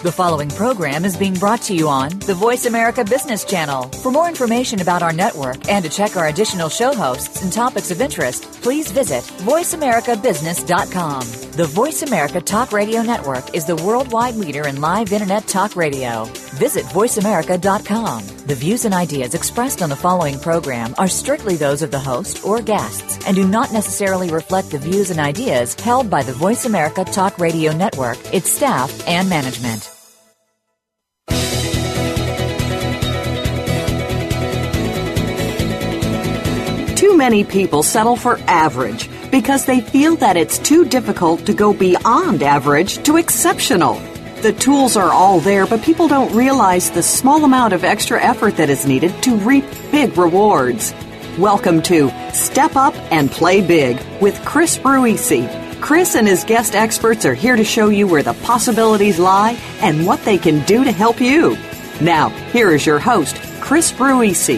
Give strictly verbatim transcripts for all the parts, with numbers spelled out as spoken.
The following program is being brought to you on the Voice America Business Channel. For more information about our network and to check our additional show hosts and topics of interest, please visit voice america business dot com. The Voice America Talk Radio Network is the worldwide leader in live Internet talk radio. Visit voice america dot com. The views and ideas expressed on the following program are strictly those of the host or guests and do not necessarily reflect the views and ideas held by the Voice America Talk Radio Network, its staff, and management. Too many people settle for average because they feel that it's too difficult to go beyond average to exceptional. The tools are all there, but people don't realize the small amount of extra effort that is needed to reap big rewards. Welcome to Step Up and Play Big with Chris Ruisi. Chris and his guest experts are here to show you where the possibilities lie and what they can do to help you. Now, here is your host, Chris Ruisi.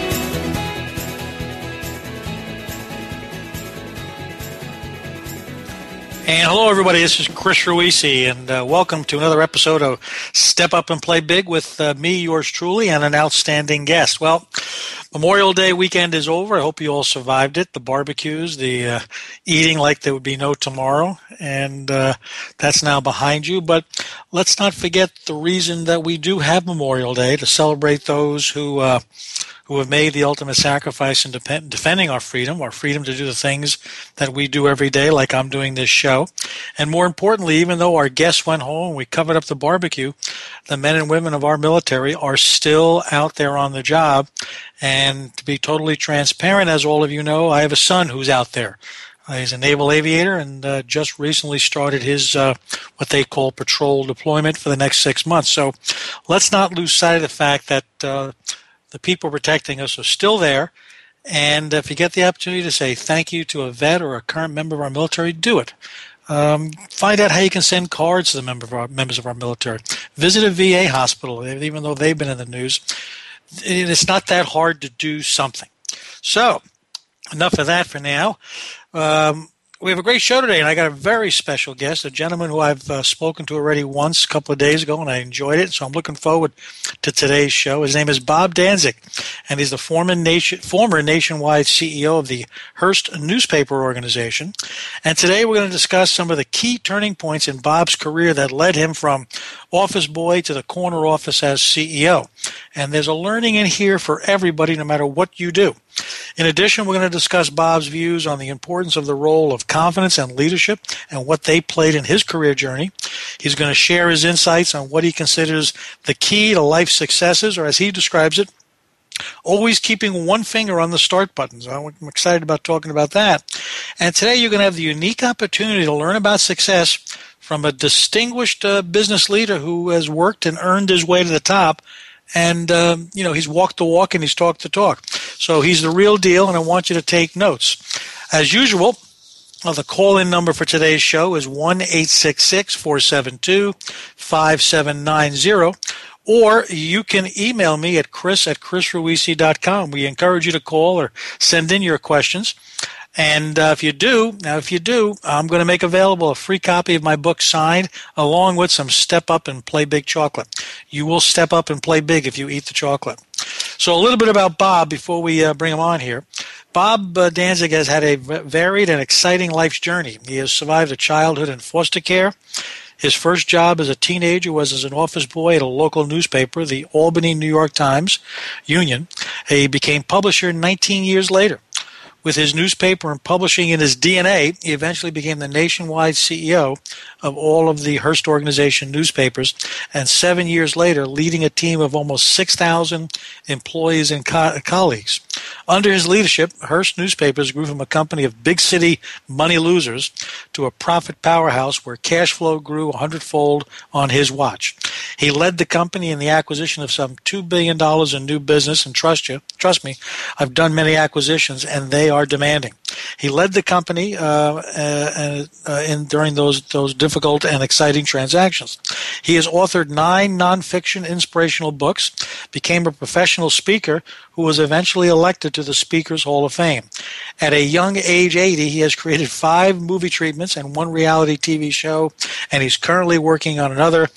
And hello, everybody. This is Chris Ruisi, and uh, welcome to another episode of Step Up and Play Big with uh, me, yours truly, and an outstanding guest. Well, Memorial Day weekend is over. I hope you all survived it. The barbecues, the uh, eating like there would be no tomorrow, and uh, that's now behind you. But let's not forget the reason that we do have Memorial Day, to celebrate those who uh, who have made the ultimate sacrifice in dep- defending our freedom, our freedom to do the things that we do every day, like I'm doing this show. And more importantly, even though our guests went home and we covered up the barbecue, the men and women of our military are still out there on the job. And to be totally transparent, as all of you know, I have a son who's out there. Uh, he's a naval aviator and uh, just recently started his uh, what they call patrol deployment for the next six months. So let's not lose sight of the fact that uh, the people protecting us are still there. And if you get the opportunity to say thank you to a vet or a current member of our military, do it. Um, find out how you can send cards to the member of our, members of our military. Visit a V A hospital, even though they've been in the news. It's not that hard to do something. So, enough of that for now. Um, we have a great show today, and I got a very special guest, a gentleman who I've uh, spoken to already once a couple of days ago, and I enjoyed it, so I'm looking forward to today's show. His name is Bob Danzig, and he's the former, nation, former nationwide C E O of the Hearst newspaper organization. And today we're going to discuss some of the key turning points in Bob's career that led him from office boy to the corner office as C E O. And there's a learning in here for everybody, no matter what you do. In addition, we're going to discuss Bob's views on the importance of the role of confidence and leadership and what they played in his career journey. He's going to share his insights on what he considers the key to life successes, or as he describes it, always keeping one finger on the start button. So I'm excited about talking about that. And today you're going to have the unique opportunity to learn about success from a distinguished uh, business leader who has worked and earned his way to the top. And, um, you know, he's walked the walk and he's talked the talk. So he's the real deal, and I want you to take notes. As usual, well, the call-in number for today's show is one eight six six, four seven two, five seven nine zero. Or you can email me at chris at chris ruisi dot com. We encourage you to call or send in your questions. And uh, if you do, now if you do, I'm going to make available a free copy of my book signed along with some Step Up and Play Big chocolate. You will step up and play big if you eat the chocolate. So a little bit about Bob before we uh, bring him on here. Bob uh, Danzig has had a varied and exciting life's journey. He has survived a childhood in foster care. His first job as a teenager was as an office boy at a local newspaper, the Albany New York Times Union. He became publisher nineteen years later. With his newspaper and publishing in his D N A, he eventually became the nationwide C E O of all of the Hearst organization newspapers, and seven years later, leading a team of almost six thousand employees and co- colleagues. Under his leadership, Hearst newspapers grew from a company of big city money losers to a profit powerhouse where cash flow grew a hundredfold on his watch. He led the company in the acquisition of some two billion dollars in new business, and trust you, trust me, I've done many acquisitions, and they are demanding. He led the company uh, uh, uh, in during those those difficult and exciting transactions. He has authored nine nonfiction inspirational books, became a professional speaker who was eventually elected to the Speakers Hall of Fame. At a young age, eighty, he has created five movie treatments and one reality T V show, and he's currently working on another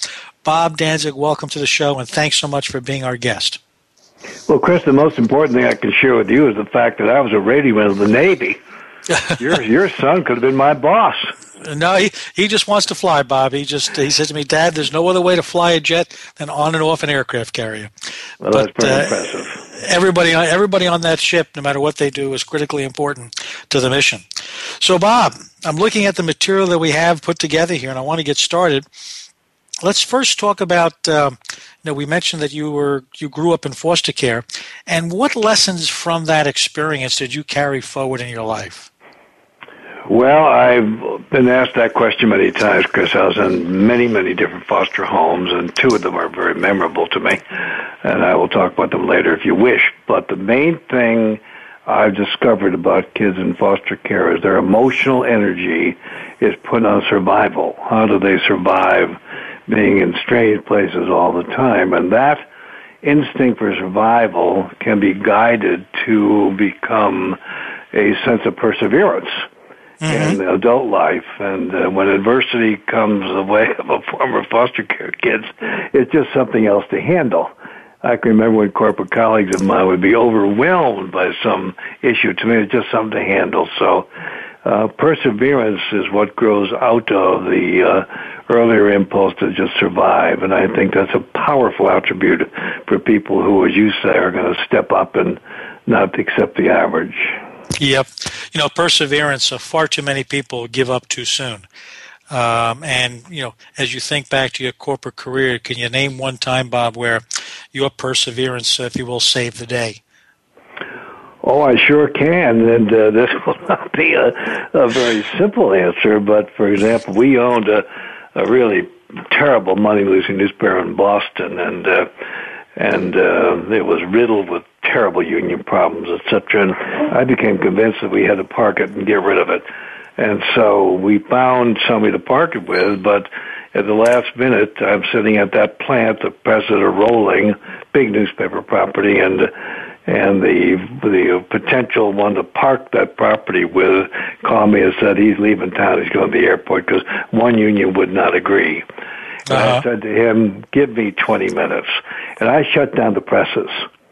Bob Danzig, welcome to the show, and thanks so much for being our guest. Well, Chris, the most important thing I can share with you is the fact that I was a radioman of the Navy. your your son could have been my boss. No, he, he just wants to fly, Bob. He just he said to me, Dad, there's no other way to fly a jet than on and off an aircraft carrier. Well, but, that's pretty uh, impressive. Everybody, everybody on that ship, no matter what they do, is critically important to the mission. So, Bob, I'm looking at the material that we have put together here, and I want to get started. Let's first talk about, um, you know, we mentioned that you were you grew up in foster care, and what lessons from that experience did you carry forward in your life? Well, I've been asked that question many times, Chris. I was in many, many different foster homes, and two of them are very memorable to me, and I will talk about them later if you wish. But the main thing I've discovered about kids in foster care is their emotional energy is put on survival. How do they survive being in strange places all the time? And that instinct for survival can be guided to become a sense of perseverance in adult life. And uh, when adversity comes the way of a former foster care kids, it's just something else to handle. I can remember when corporate colleagues of mine would be overwhelmed by some issue. To me, it's just something to handle. So uh, perseverance is what grows out of the uh, earlier impulse to just survive. And I think that's a powerful attribute for people who, as you say, are going to step up and not accept the average. Yep. You know, perseverance, uh, far too many people give up too soon. Um, and, you know, as you think back to your corporate career, can you name one time, Bob, where your perseverance, if you will, saved the day? Oh, I sure can. And uh, this will not be a, a very simple answer, but, for example, we owned a, a really terrible money-losing newspaper in Boston, and uh, and uh, it was riddled with terrible union problems, et cetera. And I became convinced that we had to park it and get rid of it. And so we found somebody to park it with, but at the last minute, I'm sitting at that plant, the presses are rolling, big newspaper property, and and the the potential one to park that property with called me and said he's leaving town, he's going to the airport, because one union would not agree. And uh-huh. I said to him, give me twenty minutes. And I shut down the presses.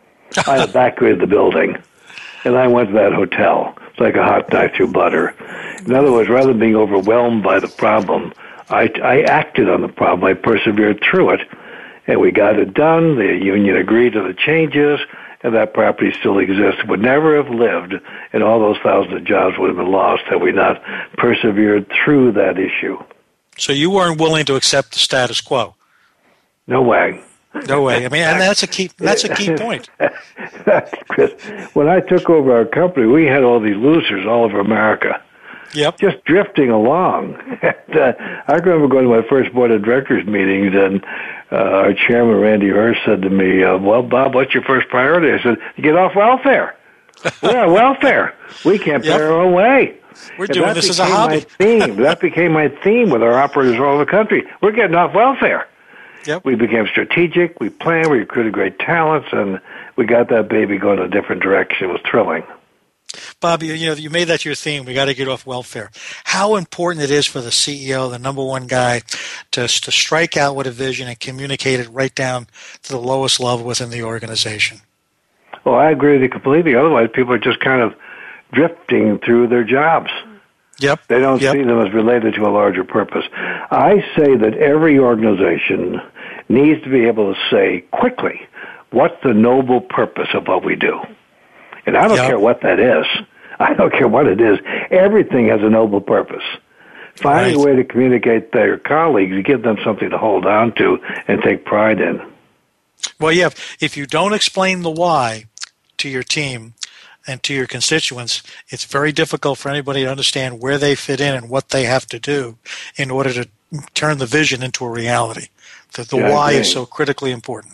I evacuated the building. And I went to that hotel. It's like a hot knife through butter. In other words, rather than being overwhelmed by the problem, I, I acted on the problem. I persevered through it. And we got it done. The union agreed to the changes. And that property still exists. It would never have lived, and all those thousands of jobs would have been lost had we not persevered through that issue. So you weren't willing to accept the status quo? No way. No way. I mean, and that's a key. That's a key point. Chris, when I took over our company, we had all these losers all over America. Yep. Just drifting along. And, uh, I remember going to my first board of directors meetings, and uh, our chairman, Randy Hirsch, said to me, uh, well, Bob, what's your first priority? I said, get off welfare. We're on welfare. We can't pay yep. our own way. We're and doing this as a hobby. My theme. That became my theme with our operators all over the country. We're getting off welfare. Yep. We became strategic. We planned. We recruited great talents, and we got that baby going in a different direction. It was thrilling. Bob, you, you know, you made that your theme. We got to get off welfare. How important it is for the C E O, the number one guy, to to strike out with a vision and communicate it right down to the lowest level within the organization. Well, I agree with you completely. Otherwise, people are just kind of drifting through their jobs. Yep. They don't yep. see them as related to a larger purpose. I say that every organization needs to be able to say quickly, what's the noble purpose of what we do? And I don't yep. care what that is. I don't care what it is. Everything has a noble purpose. Find right. a way to communicate to your colleagues, give them something to hold on to and take pride in. Well, yeah, if you don't explain the why to your team and to your constituents, it's very difficult for anybody to understand where they fit in and what they have to do in order to turn the vision into a reality. The, the yeah, why is so critically important.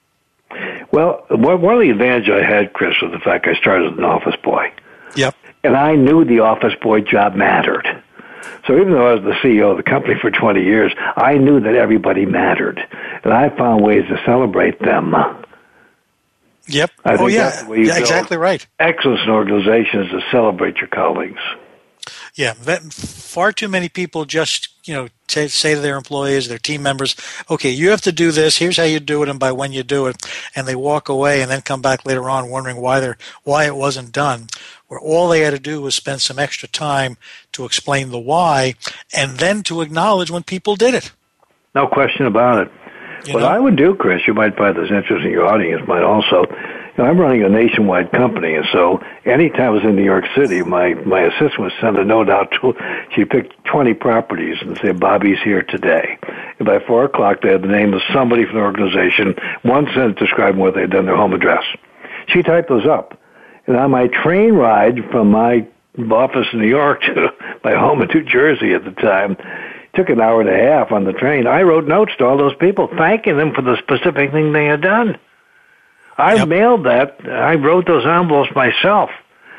Well, one of the advantages I had, Chris, was the fact I started as an office boy. Yep. And I knew the office boy job mattered. So even though I was the C E O of the company for twenty years, I knew that everybody mattered. And I found ways to celebrate them. Yep. I think oh, yeah. that's the way you yeah, exactly right. Excellence in organizations to celebrate your colleagues. Yeah, that, far too many people just, you know, t- say to their employees, their team members, okay, you have to do this, here's how you do it, and by when you do it, and they walk away and then come back later on wondering why they're why it wasn't done, where all they had to do was spend some extra time to explain the why, and then to acknowledge when people did it. No question about it. You what know? I would do, Chris, you might find this interesting, your audience might also. You know, I'm running a nationwide company, and so anytime I was in New York City, my, my assistant would send a note out to, she picked twenty properties and say, Bobby's here today. And by four o'clock, they had the name of somebody from the organization, one sentence describing what they'd done, their home address. She typed those up. And on my train ride from my office in New York to my home in New Jersey at the time, took an hour and a half on the train. I wrote notes to all those people thanking them for the specific thing they had done. I yep. mailed that. I wrote those envelopes myself.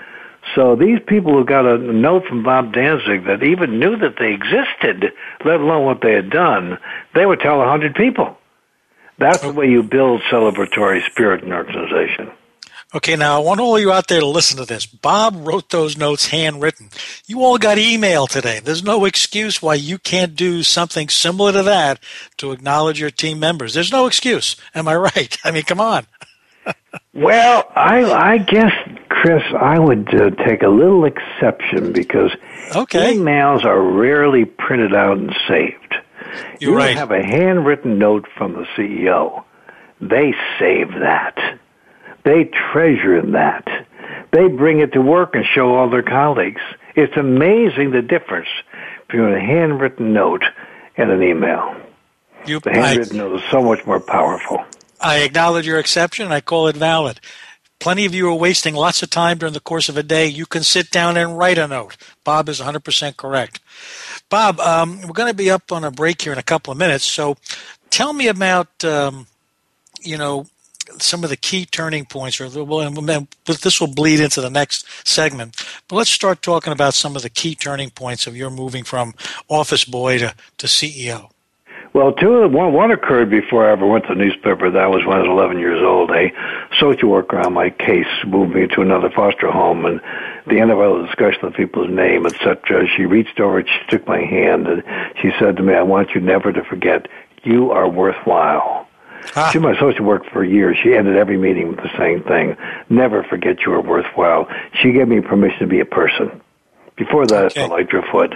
So these people who got a note from Bob Danzig that even knew that they existed, let alone what they had done, they would tell a hundred people. That's the way you build celebratory spirit in an organization. Okay, now I want all you out there to listen to this. Bob wrote those notes handwritten. You all got email today. There's no excuse why you can't do something similar to that to acknowledge your team members. There's no excuse. Am I right? I mean, come on. Well, I, I guess, Chris, I would uh, take a little exception because okay. emails are rarely printed out and saved. You're you right. have a handwritten note from the C E O. They save that. They treasure that. They bring it to work and show all their colleagues. It's amazing the difference between a handwritten note and an email. You, the handwritten I, note is so much more powerful. I acknowledge your exception, and I call it valid. Plenty of you are wasting lots of time during the course of a day. You can sit down and write a note. Bob is one hundred percent correct. Bob, um, we're going to be up on a break here in a couple of minutes, so tell me about, um, you know, some of the key turning points, or this will bleed into the next segment. But let's start talking about some of the key turning points of your moving from office boy to, to C E O. Well, two one, one occurred before I ever went to the newspaper. That was when I was eleven years old. A social worker on my case moved me to another foster home, and at the end of our discussion of people's name, et cetera, she reached over and she took my hand, and she said to me, I want you never to forget, you are worthwhile. Ah. She was my social worker for years. She ended every meeting with the same thing. Never forget you are worthwhile. She gave me permission to be a person. Before that, okay. I felt like Driftwood.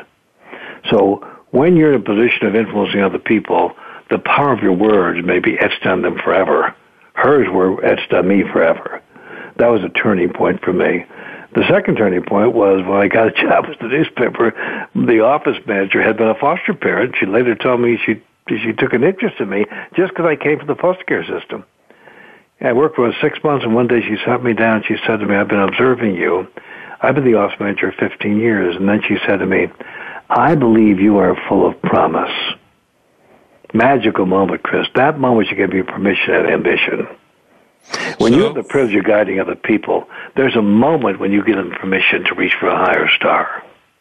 So when you're in a position of influencing other people, the power of your words may be etched on them forever. Hers were etched on me forever. That was a turning point for me. The second turning point was when I got a job with the newspaper, the office manager had been a foster parent. She later told me she She took an interest in me just because I came from the foster care system. And I worked for six months, and one day she sat me down. She said to me, I've been observing you. I've been the office manager fifteen years. And then she said to me, I believe you are full of promise. Magical moment, Chris. That moment should give you permission and ambition. When so, you have the privilege of guiding other people, there's a moment when you give them permission to reach for a higher star.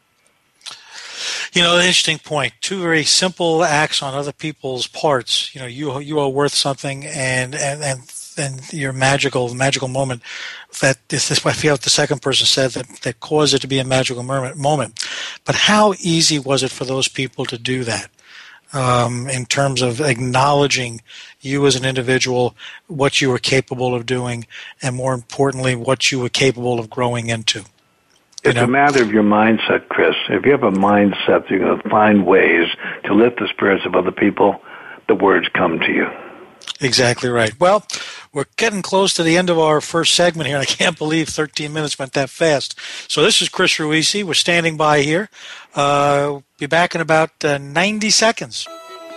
You know, an interesting point. Two very simple acts on other people's parts. You know, you you are worth something, and and and, and your magical magical moment. That this is, I feel, the second person said that that caused it to be a magical moment. But how easy was it for those people to do that? Um, in terms of acknowledging you as an individual, what you were capable of doing, and more importantly, what you were capable of growing into. It's a matter of your mindset, Chris. If you have a mindset, you're going to find ways to lift the spirits of other people. The words come to you. Exactly right. Well, we're getting close to the end of our first segment here, and I can't believe thirteen minutes went that fast. So this is Chris Ruisi. We're standing by here. Uh, we'll be back in about uh, ninety seconds.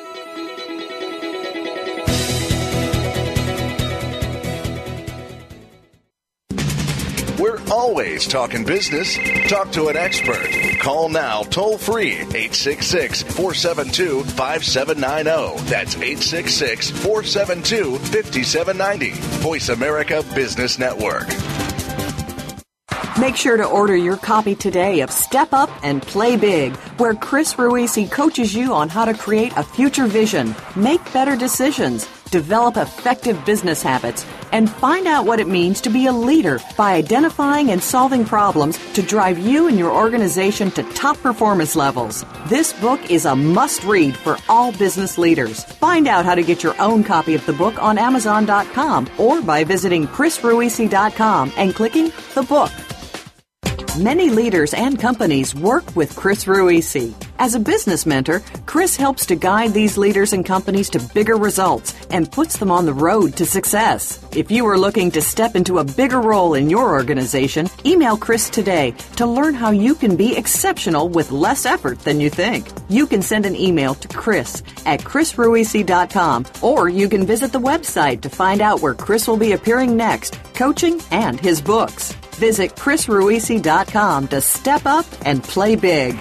We're always talking business. Talk to an expert. Call now toll free eight six six, four seven two, five seven nine zero. That's eight six six, four seven two, five seven nine zero. Voice America Business Network. Make sure to order your copy today of Step Up and Play Big, where Chris Ruisi coaches you on how to create a future vision, make better decisions, develop effective business habits, and find out what it means to be a leader by identifying and solving problems to drive you and your organization to top performance levels. This book is a must-read for all business leaders. Find out how to get your own copy of the book on Amazon dot com or by visiting Chris Ruisi dot com and clicking the book. Many leaders and companies work with Chris Ruisi. As a business mentor, Chris helps to guide these leaders and companies to bigger results and puts them on the road to success. If you are looking to step into a bigger role in your organization, email Chris today to learn how you can be exceptional with less effort than you think. You can send an email to Chris at Chris Ruisi dot com, or you can visit the website to find out where Chris will be appearing next, coaching, and his books. Visit Chris Ruisi dot com to step up and play big.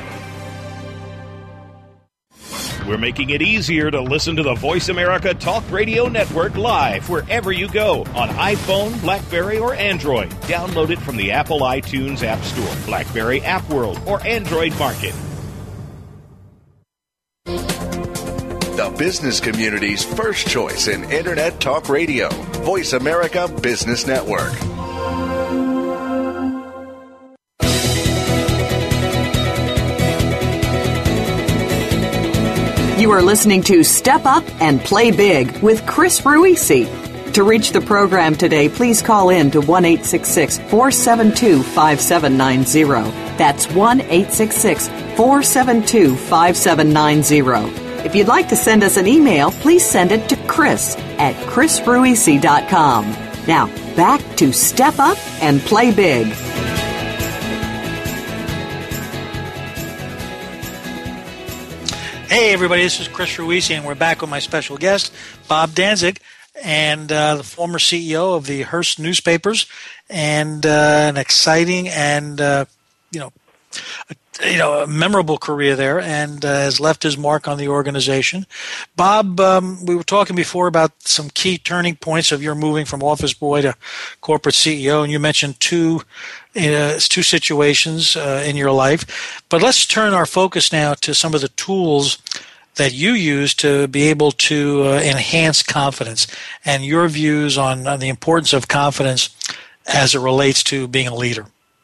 We're making it easier to listen to the Voice America Talk Radio Network live wherever you go on iPhone, BlackBerry, or Android. Download it from the Apple iTunes App Store, BlackBerry App World, or Android Market. The business community's first choice in Internet Talk Radio. Voice America Business Network. You are listening to Step Up and Play Big with Chris Ruisi. To reach the program today, please call in to one eight six six, four seven two, five seven nine zero. That's one eight six six, four seven two, five seven nine zero. If you'd like to send us an email, please send it to Chris at Chris Ruisi dot com. Now, back to Step Up and Play Big. Hey, everybody, this is Chris Ruisi, and we're back with my special guest, Bob Danzig, and uh, the former C E O of the Hearst newspapers, and uh, an exciting and, uh, you know, a, you know, a memorable career there, and uh, has left his mark on the organization. Bob, um, we were talking before about some key turning points of your moving from office boy to corporate C E O, and you mentioned two Uh, two situations uh, in your life. But let's turn our focus now to some of the tools that you use to be able to uh, enhance confidence and your views on, on the importance of confidence as it relates to being a leader.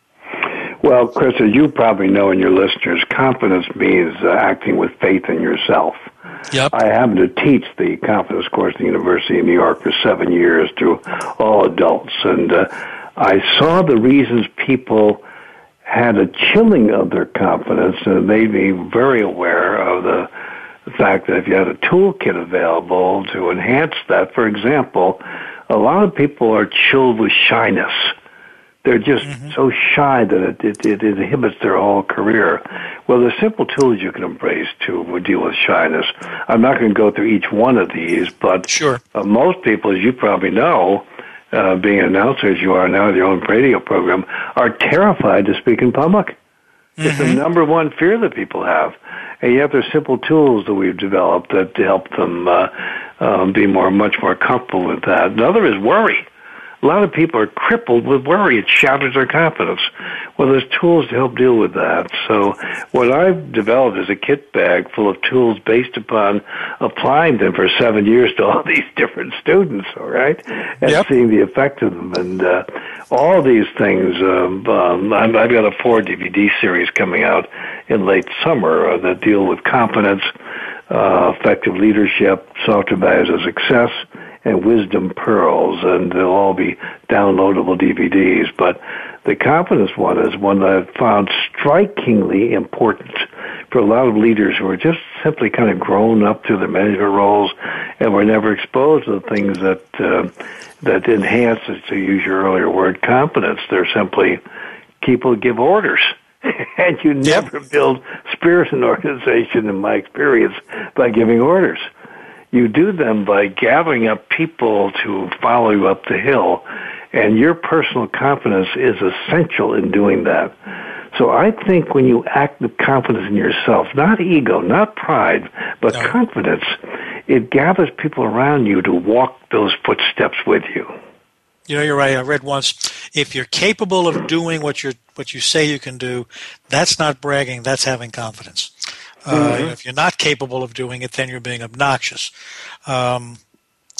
Well, Chris, as you probably know, and your listeners, confidence means uh, acting with faith in yourself. Yep. I happened to teach the confidence course at the University of New York for seven years to all adults, and uh, I saw the reasons people had a chilling of their confidence, and it made me very aware of the, the fact that if you had a toolkit available to enhance that, for example, a lot of people are chilled with shyness. They're just mm-hmm. so shy that it, it, it inhibits their whole career. Well, there's simple tools you can embrace to deal with shyness. I'm not going to go through each one of these, but sure. uh, most people, as you probably know, Uh, being an announcer as you are now with your own radio program, are terrified to speak in public. Mm-hmm. It's the number one fear that people have. And yet there's simple tools that we've developed that help them uh, um, be more, much more comfortable with that. Another is worry. A lot of people are crippled with worry. It shatters their confidence. Well, there's tools to help deal with that. So what I've developed is a kit bag full of tools based upon applying them for seven years to all these different students, all right, and yep. seeing the effect of them. And uh, all these things, um, um, I've got a four D V D series coming out in late summer uh, that deal with confidence, uh, effective leadership, software values of success, and wisdom pearls, and they'll all be downloadable D V Ds. But the confidence one is one that I've found strikingly important for a lot of leaders who are just simply kind of grown up through their management roles and were never exposed to the things that uh, that enhance, to use your earlier word, confidence. They're simply people give orders. And you never yep. build spirit in an organization, in my experience, by giving orders. You do them by gathering up people to follow you up the hill, and your personal confidence is essential in doing that. So I think when you act with confidence in yourself, not ego, not pride, but no. confidence, it gathers people around you to walk those footsteps with you. You know, you're right. I read once, if you're capable of doing what you're what you say you can do, that's not bragging, that's having confidence. Uh, mm-hmm. If you're not capable of doing it, then you're being obnoxious. Um,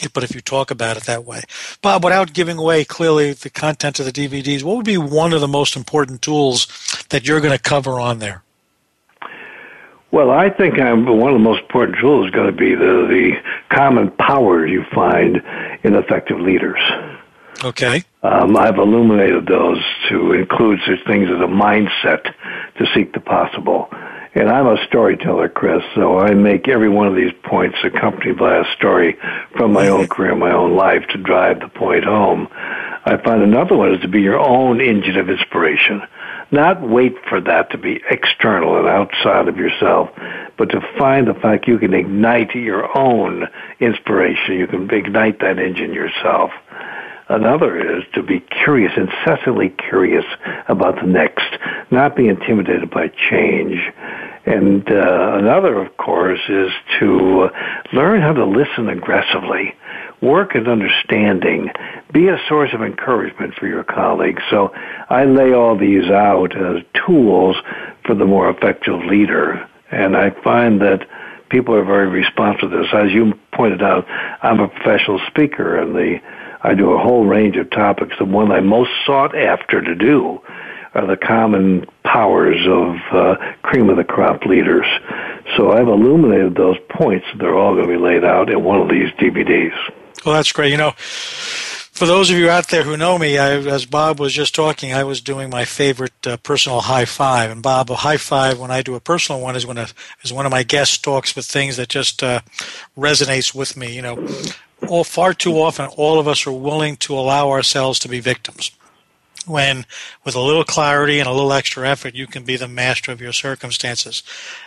but if you talk about it that way. Bob, without giving away clearly the content of the D V Ds, what would be one of the most important tools that you're going to cover on there? Well, I think I'm, one of the most important tools is going to be the, the common powers you find in effective leaders. Okay. Um, I've illuminated those to include such things as a mindset to seek the possible. And I'm a storyteller, Chris, so I make every one of these points accompanied by a story from my own career, my own life, to drive the point home. I find another one is to be your own engine of inspiration. Not wait for that to be external and outside of yourself, but to find the fact you can ignite your own inspiration. You can ignite that engine yourself. Another is to be curious, incessantly curious about the next, not be intimidated by change. And uh, another, of course, is to learn how to listen aggressively, work at understanding, be a source of encouragement for your colleagues. So I lay all these out as tools for the more effective leader. And I find that people are very responsive to this. As you pointed out, I'm a professional speaker, and the I do a whole range of topics. The one I'm most sought after to do are the common powers of uh, cream of the crop leaders. So I've illuminated those points. They're all going to be laid out in one of these D V Ds. Well, that's great. You know, for those of you out there who know me, I, as Bob was just talking, I was doing my favorite uh, personal high five. And Bob, a high five when I do a personal one is when a, is one of my guests talks with things that just uh, resonates with me. You know, all far too often, all of us are willing to allow ourselves to be victims. When, with a little clarity and a little extra effort, you can be the master of your circumstances.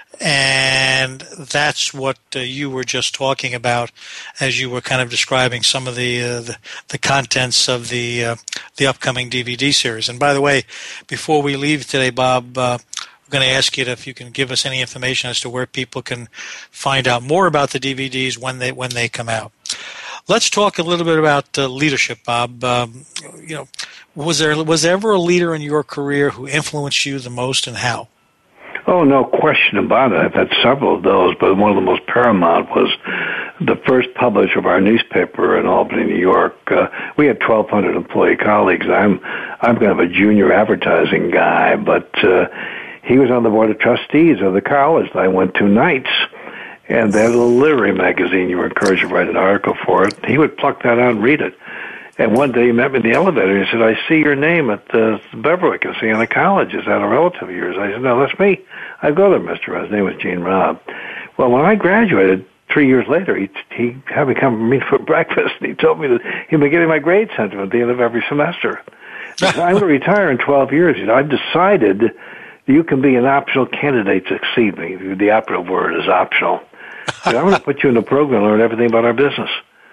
And that's what uh, you were just talking about as you were kind of describing some of the uh, the, the contents of the uh, the upcoming D V D series. And by the way, before we leave today, Bob, uh, I'm going to ask you to, if you can give us any information as to where people can find out more about the D V Ds when they when they come out. Let's talk a little bit about uh, leadership, Bob. Um, you know, was there was there ever a leader in your career who influenced you the most, and how? Oh, no question about it. I've had several of those, but one of the most paramount was the first publisher of our newspaper in Albany, New York. Uh, we had twelve hundred employee colleagues. I'm I'm kind of a junior advertising guy, but uh, he was on the board of trustees of the college that I went to nights. And they had a little literary magazine. You were encouraged to write an article for it. He would pluck that out and read it. And one day he met me in the elevator. He said, "I see your name at uh, Beverwick and Siena College. Is that a relative of yours?" I said, "No, that's me. I go there, Mister His name was Gene Robb. Well, when I graduated, three years later, he, he had me come meet for breakfast, and he told me that he'd been getting my grade sent to him at the end of every semester. He said, "I'm going to retire in twelve years. You know, I've decided you can be an optional candidate to exceed me." The operative word is optional. Said, "I'm going to put you in the program and learn everything about our business."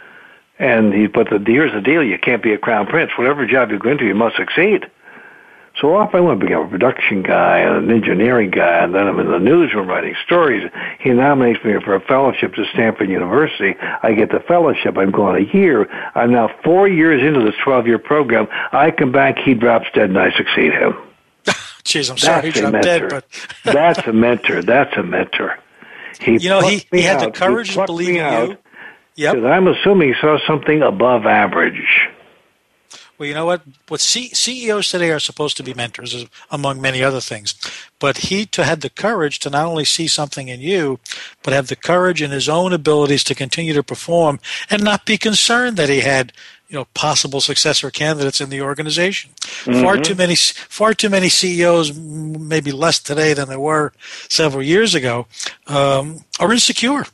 And he put the here's the deal: you can't be a crown prince. Whatever job you go into, you must succeed. So off I went, became a production guy and an engineering guy, and then I'm in the newsroom writing stories. He nominates me for a fellowship to Stanford University. I get the fellowship. I'm going a year. I'm now four years into this twelve-year program. I come back, he drops dead, and I succeed him. Jeez, I'm sorry he dropped dead, but that's a mentor. That's a mentor. He you know, he, he had out. the courage to believe in you. Yep. I'm assuming he saw something above average. Well, you know what? What C- CEOs today are supposed to be mentors, among many other things. But he to, had the courage to not only see something in you, but have the courage in his own abilities to continue to perform and not be concerned that he had, you know, possible successor candidates in the organization. Mm-hmm. Far too many, far too many C E Os, maybe less today than there were several years ago, um, are insecure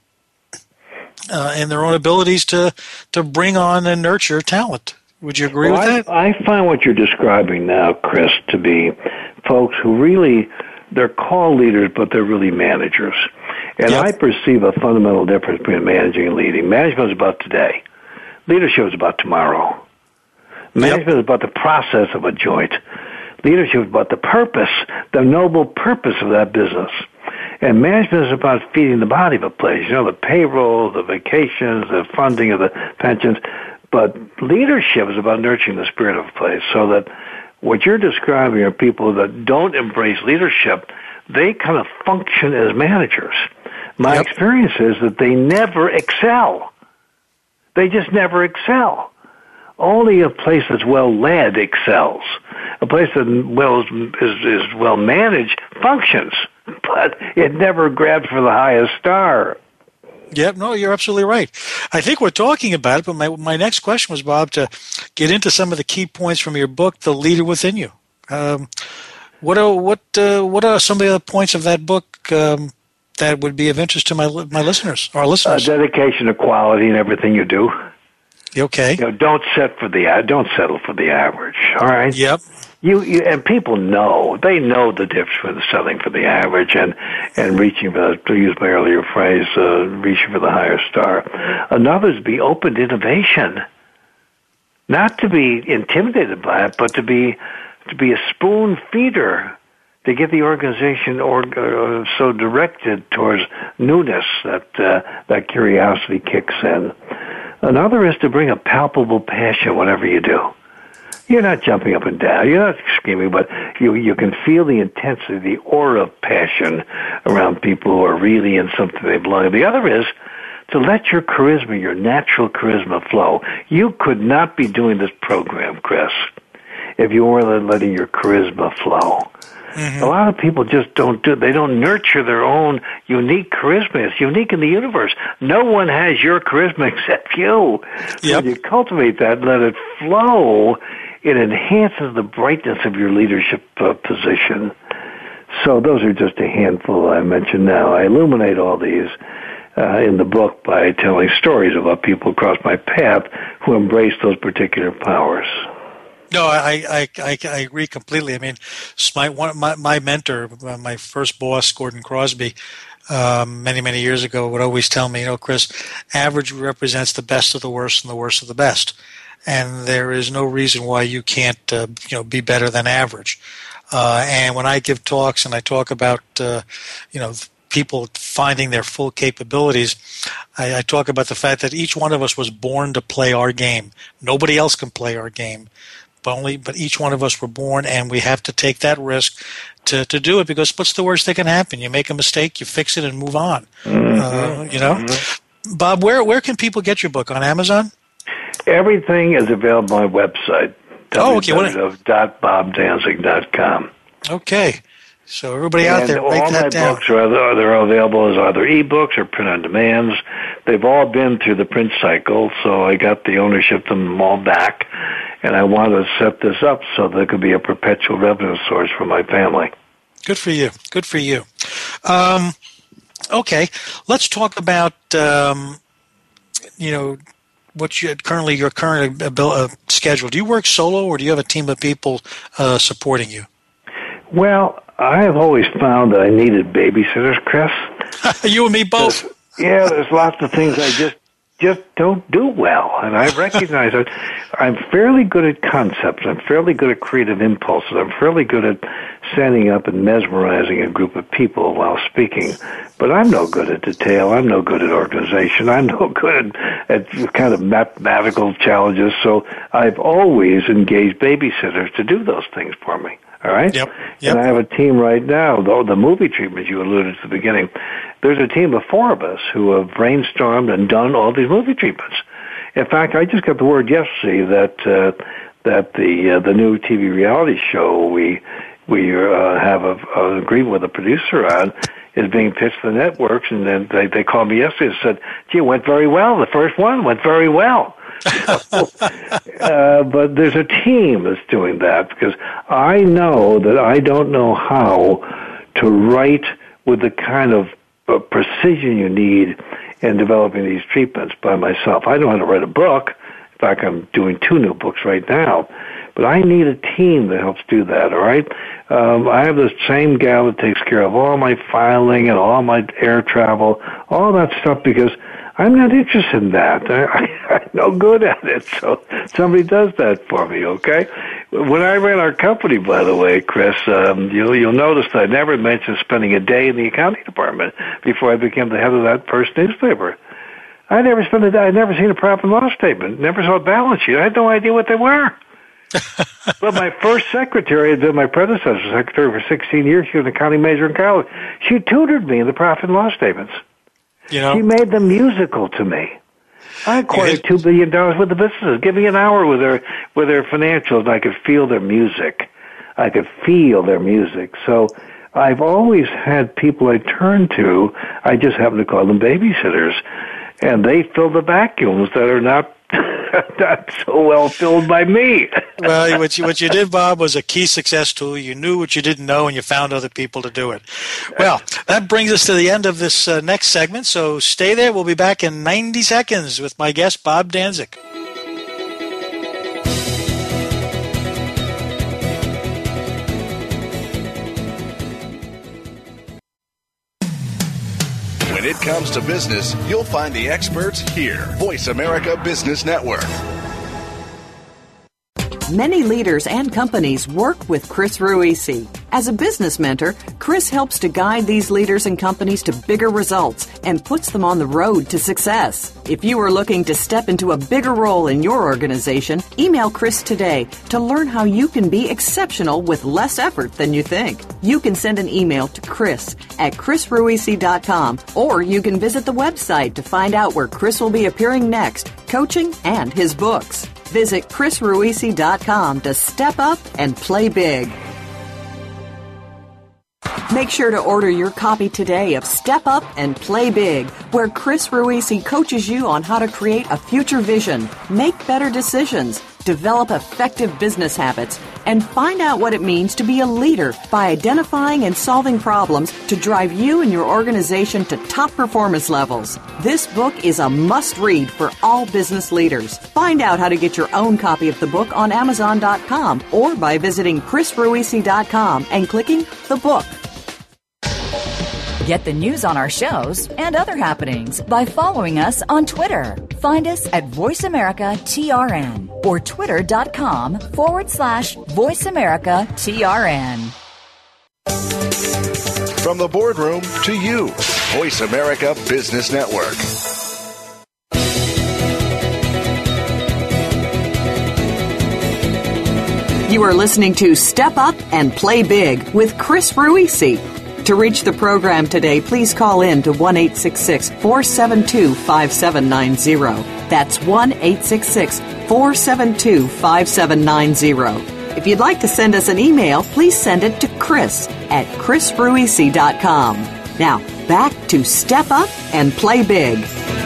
uh, in their own abilities to to bring on and nurture talent. Would you agree well, with I, that? I find what you're describing now, Chris, to be folks who really, they're called leaders, but they're really managers. And yep. I perceive a fundamental difference between managing and leading. Management is about today. Leadership is about tomorrow. Management yep. is about the process of a joint. Leadership is about the purpose, the noble purpose of that business. And management is about feeding the body of a place. You know, the payroll, the vacations, the funding of the pensions. But leadership is about nurturing the spirit of a place, so that what you're describing are people that don't embrace leadership. They kind of function as managers. My yep. experience is that they never excel. They just never excel. Only a place that's well led excels. A place that well is, is well managed functions, but it never grabs for the highest star. Yep, no, you're absolutely right. I think we're talking about it, but my my next question was, Bob, to get into some of the key points from your book, The Leader Within You. Um, what are what uh, what are some of the points of that book um, that would be of interest to my my listeners, our listeners? Uh, dedication to quality in everything you do. Okay. You know, don't set for the don't settle for the average. All right. Yep. You, you and people know they know the difference between settling for the average and and reaching for, to use my earlier phrase, uh, reaching for the higher star. Another is be open to innovation, not to be intimidated by it, but to be to be a spoon feeder, to get the organization or, uh, so directed towards newness that uh, that curiosity kicks in. Another is to bring a palpable passion whatever you do. You're not jumping up and down. You're not screaming, but you you can feel the intensity, the aura of passion around people who are really in something they belong in. The other is to let your charisma, your natural charisma flow. You could not be doing this program, Chris, if you weren't letting your charisma flow. Mm-hmm. A lot of people just don't do it. They don't nurture their own unique charisma. It's unique in the universe. No one has your charisma except you. Yep. When you cultivate that, let it flow, it enhances the brightness of your leadership uh, position. So those are just a handful I mentioned now. I illuminate all these uh, in the book by telling stories about people across my path who embrace those particular powers. No, I, I, I, I agree completely. I mean, my one my, my mentor, my first boss, Gordon Crosby, um, many many years ago, would always tell me, you know, Chris, average represents the best of the worst and the worst of the best, and there is no reason why you can't, uh, you know, be better than average. Uh, and when I give talks and I talk about, uh, you know, people finding their full capabilities, I, I talk about the fact that each one of us was born to play our game. Nobody else can play our game. But only, but each one of us were born, and we have to take that risk to, to do it, because what's the worst that can happen? You make a mistake, you fix it, and move on. Mm-hmm. Uh, you know, mm-hmm. Bob, where where can people get your book? On Amazon? Everything is available on my website. Oh, okay. w w w dot bob danzig dot com. Okay. So everybody out and there, all write that my down. Books are either, they're available as either ebooks or print on demands. They've all been through the print cycle, so I got the ownership of them all back, and I want to set this up so there could be a perpetual revenue source for my family. Good for you. Good for you. Um, okay, let's talk about um, you know what you currently your current uh, schedule. Do you work solo, or do you have a team of people uh, supporting you? Well, I have always found that I needed babysitters, Chris. You and me both. There's, yeah, there's lots of things I just just don't do well, and I recognize that I'm fairly good at concepts. I'm fairly good at creative impulses. I'm fairly good at standing up and mesmerizing a group of people while speaking. But I'm no good at detail. I'm no good at organization. I'm no good at, at kind of mathematical challenges. So I've always engaged babysitters to do those things for me. All right? Yep. Yep. And I have a team right now, though the movie treatment you alluded to at the beginning, there's a team of four of us who have brainstormed and done all these movie treatments. In fact, I just got the word yesterday that uh, that the uh, the new T V reality show we we uh, have a, an agreement with a producer on is being pitched to the networks, and then they, they called me yesterday and said, gee, it went very well. The first one went very well. So, uh, but there's a team that's doing that, because I know that I don't know how to write with the kind of uh, precision you need in developing these treatments by myself. I know how to write a book. In fact, I'm doing two new books right now. But I need a team that helps do that, all right? Um, I have this same gal that takes care of all my filing and all my air travel, all that stuff, because I'm not interested in that. I, I, I'm no good at it, so somebody does that for me, okay? When I ran our company, by the way, Chris, um, you'll, you'll notice that I never mentioned spending a day in the accounting department before I became the head of that first newspaper. I never spent a day. I'd never seen a profit and loss statement, never saw a balance sheet. I had no idea what they were. But my first secretary had been my predecessor secretary for sixteen years. She was an accounting major in college. She tutored me in the profit and loss statements. You know? She made them musical to me. I acquired two billion dollars worth of businesses. Give me an hour with their with their financials, and I could feel their music. I could feel their music. So I've always had people I turn to. I just happen to call them babysitters, and they fill the vacuums that are not not so well filled by me. Well, what you, what you did, Bob, was a key success tool. You knew what you didn't know, and you found other people to do it. Well, that brings us to the end of this uh, next segment, so stay there. We'll be back in ninety seconds with my guest, Bob Danzig. When it comes to business, you'll find the experts here. Voice America Business Network. Many leaders and companies work with Chris Ruisi. As a business mentor, Chris helps to guide these leaders and companies to bigger results and puts them on the road to success. If you are looking to step into a bigger role in your organization, email Chris today to learn how you can be exceptional with less effort than you think. You can send an email to Chris at chris ruisi dot com, or you can visit the website to find out where Chris will be appearing next, coaching, and his books. Visit chris ruisi dot com to step up and play big. Make sure to order your copy today of Step Up and Play Big, where Chris Ruisi coaches you on how to create a future vision, make better decisions, develop effective business habits, and find out what it means to be a leader by identifying and solving problems to drive you and your organization to top performance levels. This book is a must-read for all business leaders. Find out how to get your own copy of the book on amazon dot com or by visiting chris ruisi dot com and clicking the book. Get the news on our shows and other happenings by following us on Twitter. Find us at Voice America T R N or twitter.com forward slash Voice America TRN. From the boardroom to you, Voice America Business Network. You are listening to Step Up and Play Big with Chris Ruisi. To reach the program today, please call in to one eight six six, four seven two, five seven nine zero. That's one eight six six, four seven two, five seven nine zero. If you'd like to send us an email, please send it to Chris at chris ruisi dot com. Now, back to Step Up and Play Big.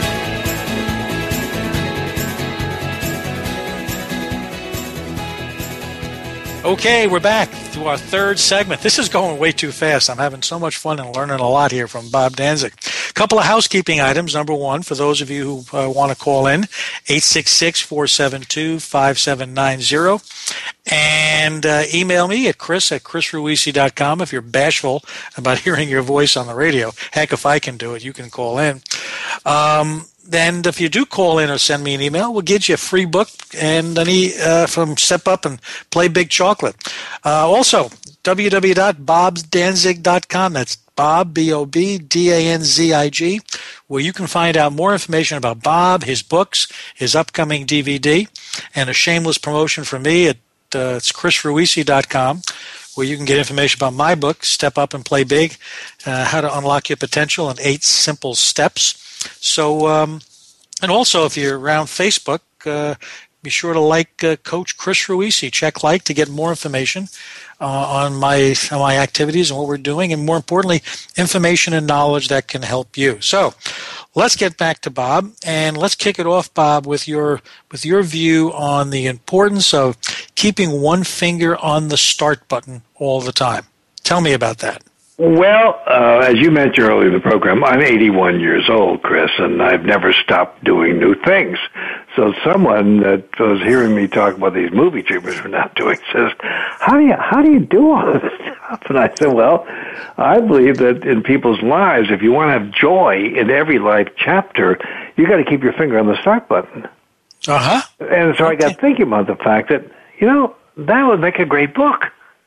Okay, we're back to our third segment. This is going way too fast. I'm having so much fun and learning a lot here from Bob Danzig. A couple of housekeeping items. Number one, for those of you who uh, want to call in, eight six six, four seven two, five seven nine zero. And uh, email me at chris at chris ruisi dot com if you're bashful about hearing your voice on the radio. Heck, if I can do it, you can call in. Um, And if you do call in or send me an email, we'll get you a free book and any uh, from Step Up and Play Big Chocolate. Uh, also, w w w dot bob danzig dot com. That's Bob, B O B D A N Z I G, where you can find out more information about Bob, his books, his upcoming D V D, and a shameless promotion for me at uh, it's chris ruisi dot com, where you can get information about my book, Step Up and Play Big, uh, How to Unlock Your Potential in Eight Simple Steps. So, um, and also if you're around Facebook, uh, be sure to like uh, Coach Chris Ruisi. Check like to get more information uh, on my on my activities and what we're doing, and more importantly, information and knowledge that can help you. So, let's get back to Bob, and let's kick it off, Bob, with your with your view on the importance of keeping one finger on the start button all the time. Tell me about that. Well, uh, as you mentioned earlier in the program, I'm eighty-one years old, Chris, and I've never stopped doing new things. So someone that was hearing me talk about these movie treatments we're now doing says, how do you, how do you do all this stuff? And I said, well, I believe that in people's lives, if you want to have joy in every life chapter, you got to keep your finger on the start button. Uh-huh. And so I got thinking about the fact that, you know, that would make a great book.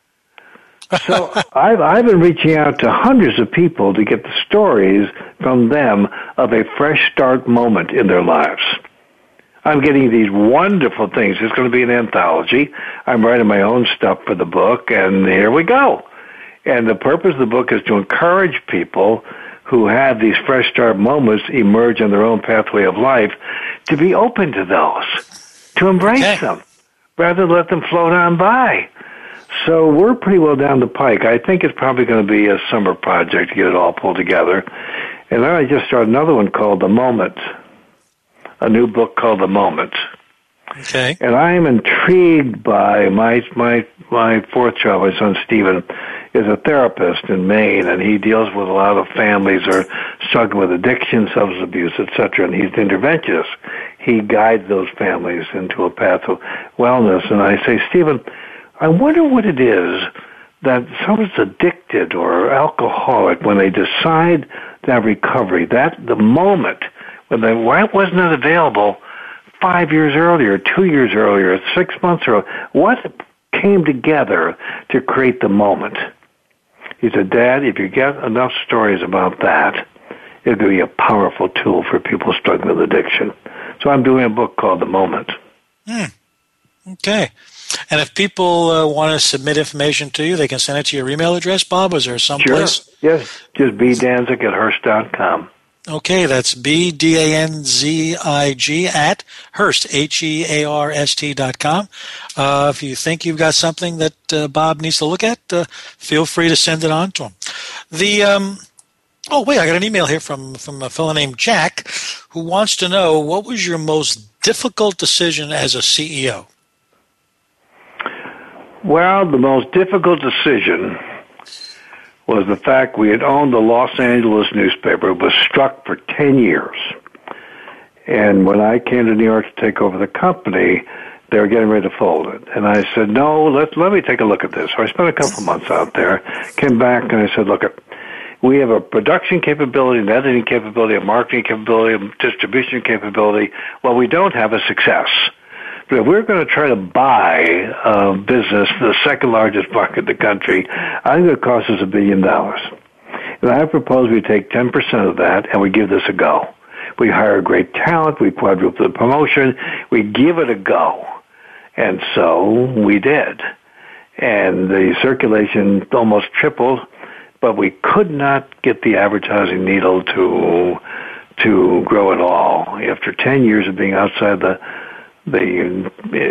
So I've, I've been reaching out to hundreds of people to get the stories from them of a fresh start moment in their lives. I'm getting these wonderful things. It's going to be an anthology. I'm writing my own stuff for the book, and here we go. And the purpose of the book is to encourage people who have these fresh start moments emerge on their own pathway of life, to be open to those, to embrace okay. them, rather than let them float on by. So we're pretty well down the pike. I think it's probably going to be a summer project to get it all pulled together. And then I just started another one called The Moment, a new book called The Moment. Okay. And I am intrigued by my my my fourth child, my son Stephen, is a therapist in Maine, and he deals with a lot of families who are struggling with addiction, substance abuse, et cetera. And he's an interventionist. He guides those families into a path of wellness. And I say, Stephen, I wonder what it is that someone's addicted or alcoholic when they decide to have recovery. That the moment when they why wasn't it available five years earlier, two years earlier, six months earlier? What came together to create the moment? He said, Dad, if you get enough stories about that, it could be a powerful tool for people struggling with addiction. So I'm doing a book called The Moment. Hmm. Okay. And if people uh, want to submit information to you, they can send it to your email address, Bob? Is there some sure. place? Yes, just b danzig at hearst dot com. Okay, that's B D A N Z I G at Hearst, H E A R S T dot com. Uh, if you think you've got something that uh, Bob needs to look at, uh, feel free to send it on to him. The um, oh, wait, I got an email here from, from a fellow named Jack who wants to know, what was your most difficult decision as a C E O? Well, the most difficult decision was the fact we had owned the Los Angeles newspaper. It was struck for ten years. And when I came to New York to take over the company, they were getting ready to fold it. And I said, no, let, let me take a look at this. So I spent a couple of months out there, came back, and I said, look, we have a production capability, an editing capability, a marketing capability, a distribution capability. Well, we don't have a success. But if we're going to try to buy a business, the second largest market in the country, I think it costs us a billion dollars. And I propose we take ten percent of that and we give this a go. We hire great talent, we quadruple the promotion, we give it a go. And so we did. And the circulation almost tripled, but we could not get the advertising needle to to grow at all. After ten years of being outside the the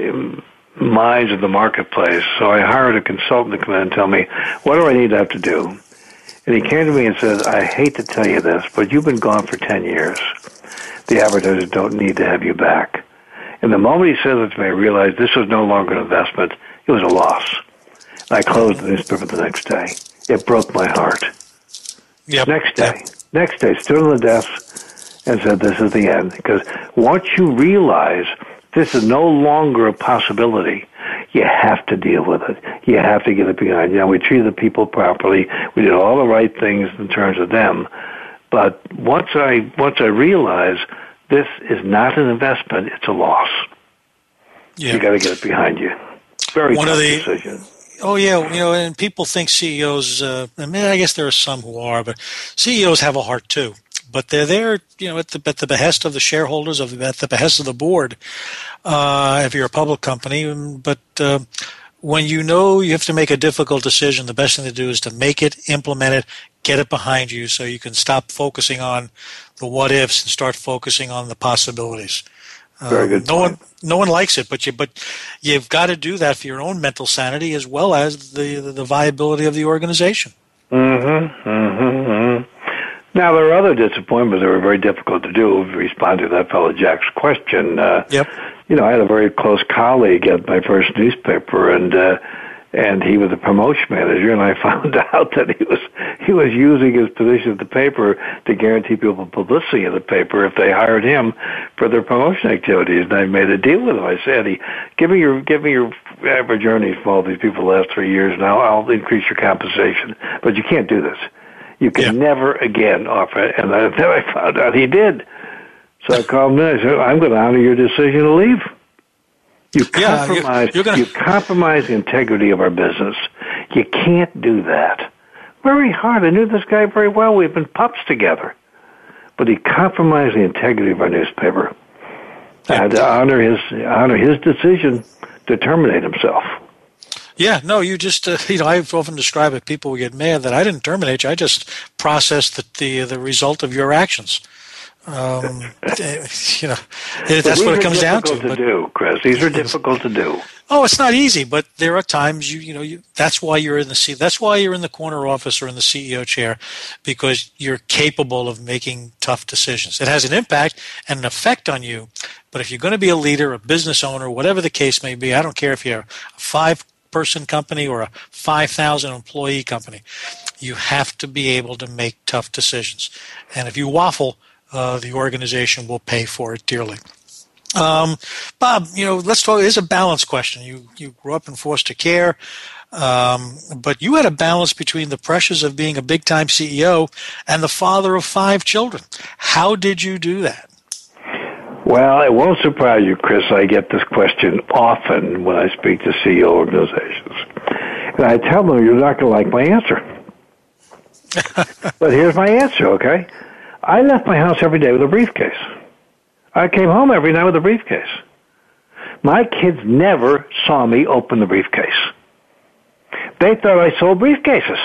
uh, minds of the marketplace. So I hired a consultant to come in and tell me, what do I need to have to do? And he came to me and said, I hate to tell you this, but you've been gone for ten years. The advertisers don't need to have you back. And the moment he said it to me, I realized this was no longer an investment. It was a loss. I closed the newspaper the next day. It broke my heart. Yep. Next day, Yep. next day, stood on the desk and said, this is the end. Because once you realize this is no longer a possibility, you have to deal with it. You have to get it behind you. Now, we treated the people properly. We did all the right things in terms of them. But once I once I realized this is not an investment, it's a loss. Yeah. You got to get it behind you. Very One tough of the, decision. Oh, yeah, you know, and people think C E Os, uh, I mean, I guess there are some who are, but C E Os have a heart too. But they're there, you know, at the, at the behest of the shareholders, of at the behest of the board, uh, if you're a public company. But uh, when you know you have to make a difficult decision, the best thing to do is to make it, implement it, get it behind you so you can stop focusing on the what-ifs and start focusing on the possibilities. Very good. Um, no one, no one likes it, but you, but you've got to do that for your own mental sanity as well as the the, the viability of the organization. Mm-hmm. Mm-hmm. Mm-hmm. Now, there are other disappointments that were very difficult to do. Responding to that fellow Jack's question, uh, yep. You know, I had a very close colleague at my first newspaper, and uh, and he was a promotion manager, and I found out that he was he was using his position at the paper to guarantee people publicity in the paper if they hired him for their promotion activities. And I made a deal with him. I said, "He, give me your give me your average earnings from all these people the last three years, and I'll, I'll increase your compensation. But you can't do this. You can yeah. never again offer it." And then I found out he did. So I called him and I said, "I'm going to honor your decision to leave. You compromise, yeah, you're, you're gonna... you compromise the integrity of our business. You can't do that." Very hard. I knew this guy very well. We've been pups together. But he compromised the integrity of our newspaper. I had to honor his honor his decision to terminate himself. Yeah, no, you just, uh, you know, I've often described it, people will get mad that I didn't terminate you. I just processed the, the, the result of your actions. Um, you know, that's what it comes down to. These are difficult to do, Chris. These are difficult to do. Oh, it's not easy, but there are times you, you know, you, that's why you're in the C, that's why you're in the corner office or in the C E O chair, because you're capable of making tough decisions. It has an impact and an effect on you. But if you're going to be a leader, a business owner, whatever the case may be, I don't care if you're a five-person company or a five thousand employee company, you have to be able to make tough decisions. And if you waffle, uh, the organization will pay for it dearly. Um, Bob, you know, let's talk. It's a balance question. You you grew up in foster care, um, but you had a balance between the pressures of being a big-time C E O and the father of five children. How did you do that? Well, it won't surprise you, Chris. I get this question often when I speak to C E O organizations, and I tell them you're not going to like my answer. But here's my answer. Okay, I left my house every day with a briefcase. I came home every night with a briefcase. My kids never saw me open the briefcase. They thought I sold briefcases.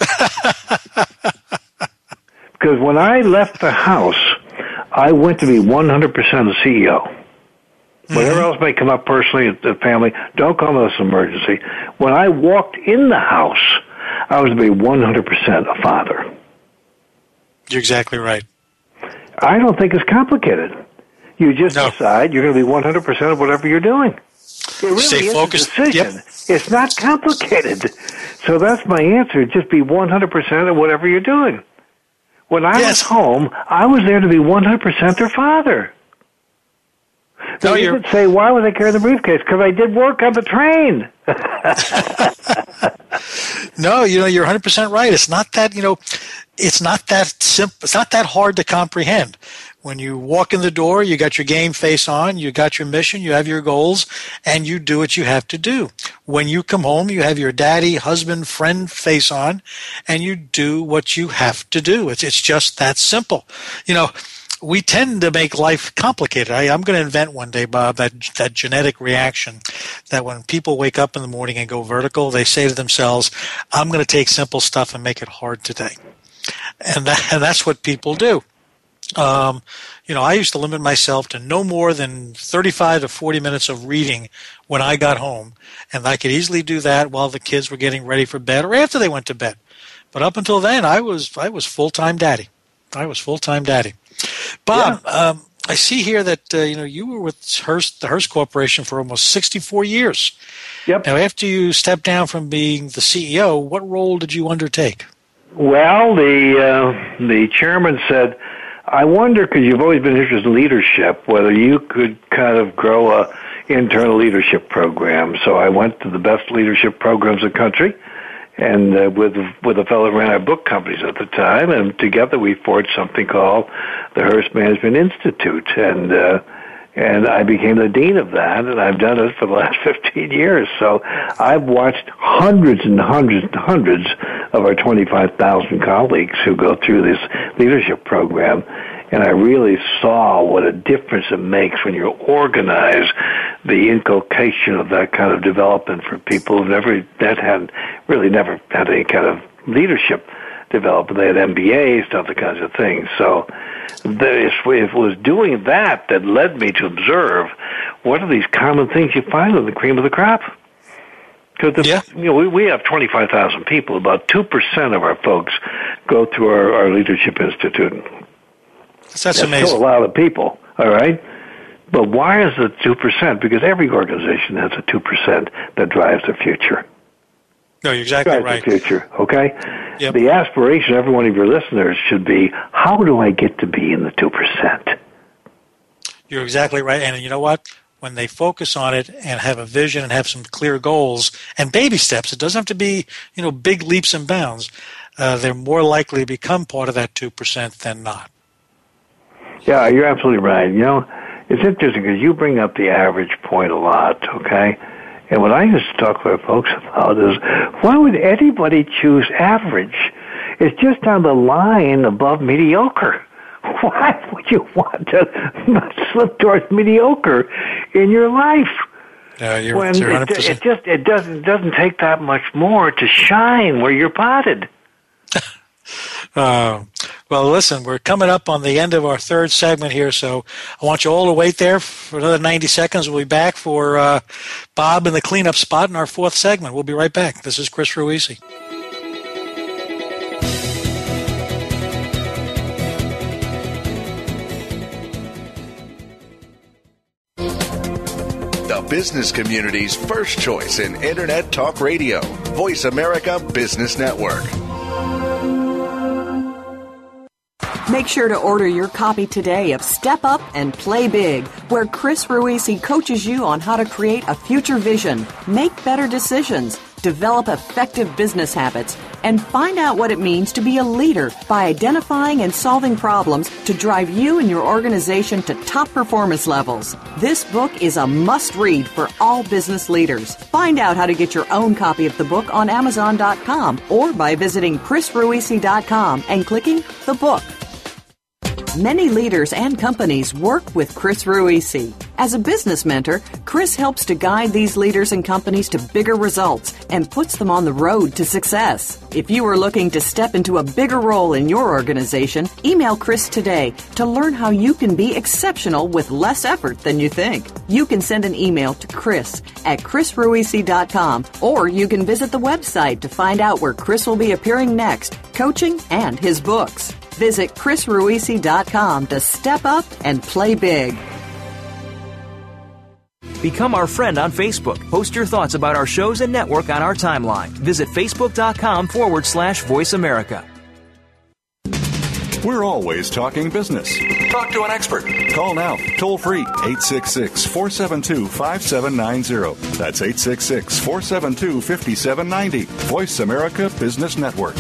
Because when I left the house, I went to be one hundred percent a C E O. Mm-hmm. Whatever else may come up personally at the family, don't call this an emergency. When I walked in the house, I was to be one hundred percent a father. You're exactly right. I don't think it's complicated. You just no. decide you're going to be one hundred percent of whatever you're doing. It really Stay is focused. a decision. Yep. It's not complicated. So that's my answer. Just be one hundred percent of whatever you're doing. When I yes. was home, I was there to be one hundred percent their father. So no, you could say, why was I carrying the briefcase? Because I did work on the train. No, you know, you're one hundred percent right. It's not that, you know, it's not that simple. It's not that hard to comprehend. When you walk in the door, you got your game face on, you got your mission, you have your goals, and you do what you have to do. When you come home, you have your daddy, husband, friend face on, and you do what you have to do. It's it's just that simple. You know, we tend to make life complicated. I, I'm going to invent one day, Bob, that that genetic reaction that when people wake up in the morning and go vertical, they say to themselves, I'm going to take simple stuff and make it hard today. And, that, and that's what people do. Um, you know, I used to limit myself to no more than thirty-five to forty minutes of reading when I got home, and I could easily do that while the kids were getting ready for bed or after they went to bed. But up until then, I was I was full-time daddy. I was full-time daddy. Bob, yeah. um, I see here that uh, you know you were with Hearst, the Hearst Corporation for almost sixty-four years. Yep. Now, after you stepped down from being the C E O, what role did you undertake? Well, the uh, the chairman said, I wonder, because you've always been interested in leadership, whether you could kind of grow a internal leadership program. So I went to the best leadership programs in the country, and uh, with with a fellow who ran our book companies at the time, and together we forged something called the Hearst Management Institute, and uh, and I became the dean of that, and I've done it for the last fifteen years. So I've watched hundreds and hundreds and hundreds of our twenty-five thousand colleagues who go through this leadership program, and I really saw what a difference it makes when you organize the inculcation of that kind of development for people who've never, that had really never had any kind of leadership development. They had M B As, other kinds of things. So it was doing that that led me to observe what are these common things you find in the cream of the crop. Because yeah. you know we, we have twenty-five thousand people. About two percent of our folks go through our, our Leadership Institute. That's, That's amazing. Still a lot of people, all right? But why is it two percent? Because every organization has a two percent that drives the future. No, you're exactly drives right. The future, okay? Yep. The aspiration of every one of your listeners should be, how do I get to be in the two percent? You're exactly right. And you know what? When they focus on it and have a vision and have some clear goals and baby steps, it doesn't have to be, you know, big leaps and bounds. Uh, they're more likely to become part of that two percent than not. Yeah, you're absolutely right. You know, it's interesting because you bring up the average point a lot, okay? And what I used to talk to our folks about is, why would anybody choose average? It's just on the line above mediocre. Why would you want to slip towards mediocre in your life? Uh, you're, when you're it, it just it doesn't doesn't take that much more to shine where you're potted. Uh, well, listen, we're coming up on the end of our third segment here, so I want you all to wait there for another ninety seconds. We'll be back for uh, Bob in the cleanup spot in our fourth segment. We'll be right back. This is Chris Ruisi. The business community's first choice in Internet Talk Radio. Voice America Business Network. Make sure to order your copy today of Step Up and Play Big, where Chris Ruisi coaches you on how to create a future vision, make better decisions, develop effective business habits, and find out what it means to be a leader by identifying and solving problems to drive you and your organization to top performance levels. This book is a must-read for all business leaders. Find out how to get your own copy of the book on Amazon dot com or by visiting Chris Ruisi dot com and clicking the book. Many leaders and companies work with Chris Ruisi. As a business mentor, Chris helps to guide these leaders and companies to bigger results and puts them on the road to success. If you are looking to step into a bigger role in your organization, email Chris today to learn how you can be exceptional with less effort than you think. You can send an email to Chris at Chris Ruisi dot com, or you can visit the website to find out where Chris will be appearing next, coaching, and his books. Visit Chris Ruisi dot com to step up and play big. Become our friend on Facebook. Post your thoughts about our shows and network on our timeline. Visit Facebook.com forward slash Voice America. We're always talking business. Talk to an expert. Call now, toll free, eight six six, four seven two, five seven nine zero. That's eight six six, four seven two, five seven nine zero. Voice America Business Network.